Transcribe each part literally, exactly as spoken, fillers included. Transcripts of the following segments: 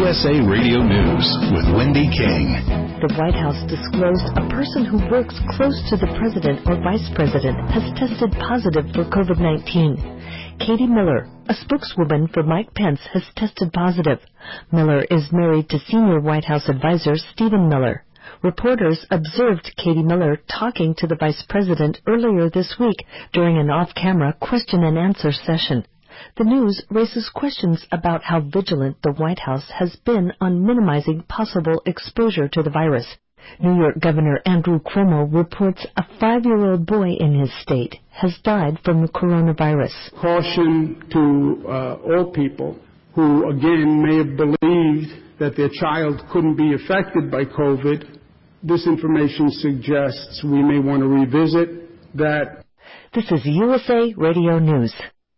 S A Radio News with Wendy King. The White House disclosed a person who works close to the president or vice president has tested positive for COVID nineteen. Katie Miller, a spokeswoman for Mike Pence, has tested positive. Miller is married to senior White House advisor Stephen Miller. Reporters observed Katie Miller talking to the vice president earlier this week during an off-camera question-and-answer session. The news raises questions about how vigilant the White House has been on minimizing possible exposure to the virus. New York Governor Andrew Cuomo reports a five-year-old boy in his state has died from the coronavirus. Caution to uh, all people who, again, may have believed that their child couldn't be affected by COVID. This information suggests we may want to revisit that. This is U S A Radio News.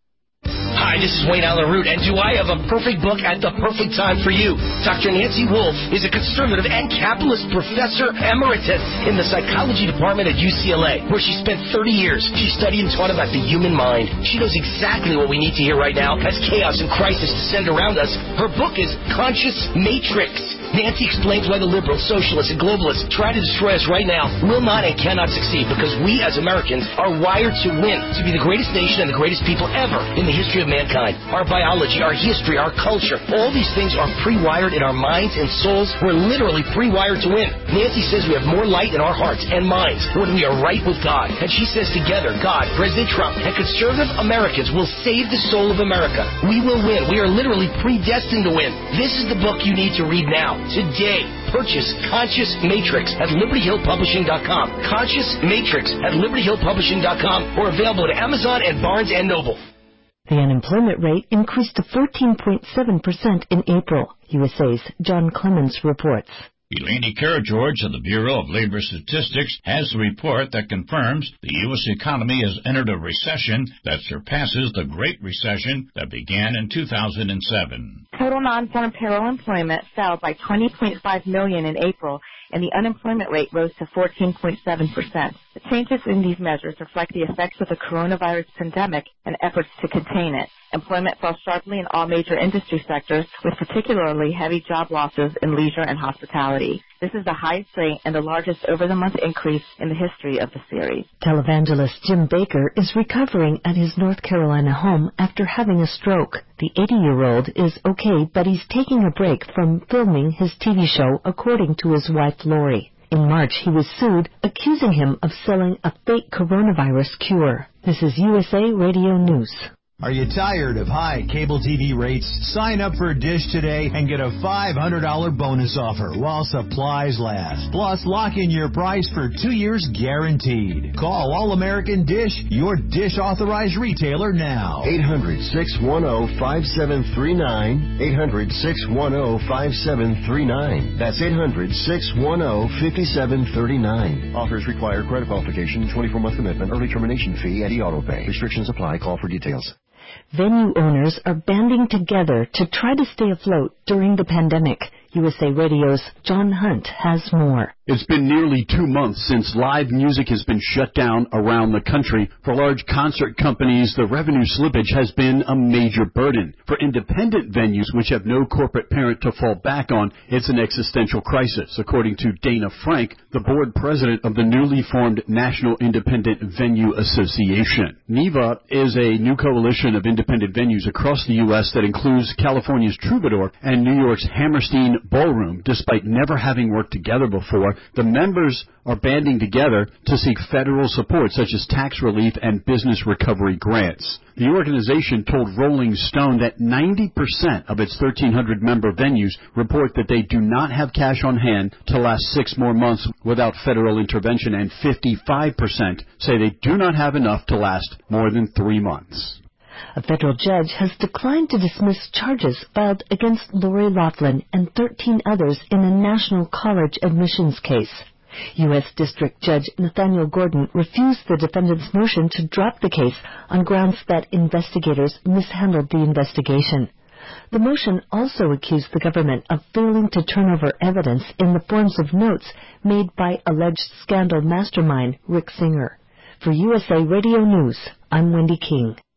Hi, this is Wayne Allen Root, and do I have a perfect book at the perfect time for you? Doctor Nancy Wolfe is a conservative and capitalist professor emeritus in the psychology department at U C L A, where she spent thirty years. She studied and taught about the human mind. She knows exactly what we need to hear right now as chaos and crisis descend around us. Her book is Conscious Matrix. Nancy explains why the liberals, socialists, and globalists try to destroy us right now will not and cannot succeed, because we as Americans are wired to win, to be the greatest nation and the greatest people ever in the history of mankind. Our biology, our history, our culture, all these things are pre-wired in our minds and souls. We're literally pre-wired to win. Nancy says we have more light in our hearts and minds when we are right with God. And she says together, God, President Trump, and conservative Americans will save the soul of America. We will win. We are literally predestined to win. This is the book you need to read now. Today, purchase Conscious Matrix at Liberty Hill Publishing dot com. Conscious Matrix at Liberty Hill Publishing dot com, or available at Amazon and Barnes and Noble. The unemployment rate increased to fourteen point seven percent in April. U S A's John Clemens reports. Eleni Karageorge of the Bureau of Labor Statistics has a report that confirms the U S economy has entered a recession that surpasses the Great Recession that began in two thousand seven. Total non-farm payroll employment fell by twenty point five million in April, and the unemployment rate rose to fourteen point seven percent. The changes in these measures reflect the effects of the coronavirus pandemic and efforts to contain it. Employment fell sharply in all major industry sectors, with particularly heavy job losses in leisure and hospitality. This is the highest rate and the largest over-the-month increase in the history of the series. Televangelist Jim Baker is recovering at his North Carolina home after having a stroke. The eighty-year-old is okay, but he's taking a break from filming his T V show, according to his wife, Lori. In March, he was sued, accusing him of selling a fake coronavirus cure. This is U S A Radio News. Are you tired of high cable T V rates? Sign up for Dish today and get a five hundred dollars bonus offer while supplies last. Plus, lock in your price for two years guaranteed. Call All American Dish, your Dish authorized retailer now. eight hundred, six one zero, five seven three nine. eight hundred, six one zero, five seven three nine. That's eight hundred, six one zero, five seven three nine. Offers require credit qualification, twenty-four month commitment, early termination fee, and e-auto pay. Restrictions apply. Call for details. Venue owners are banding together to try to stay afloat during the pandemic. U S A Radio's John Hunt has more. It's been nearly two months since live music has been shut down around the country. For large concert companies, the revenue slippage has been a major burden. For independent venues, which have no corporate parent to fall back on, it's an existential crisis, according to Dana Frank, the board president of the newly formed National Independent Venue Association. NIVA is a new coalition of independent venues across the U S that includes California's Troubadour and New York's Hammerstein Ballroom. Despite never having worked together before, the members are banding together to seek federal support such as tax relief and business recovery grants. The organization told Rolling Stone that ninety percent of its thirteen hundred member venues report that they do not have cash on hand to last six more months without federal intervention, and fifty-five percent say they do not have enough to last more than three months. A federal judge has declined to dismiss charges filed against Lori Loughlin and thirteen others in a national college admissions case. U S District Judge Nathaniel Gordon refused the defendant's motion to drop the case on grounds that investigators mishandled the investigation. The motion also accused the government of failing to turn over evidence in the forms of notes made by alleged scandal mastermind Rick Singer. For U S A Radio News, I'm Wendy King.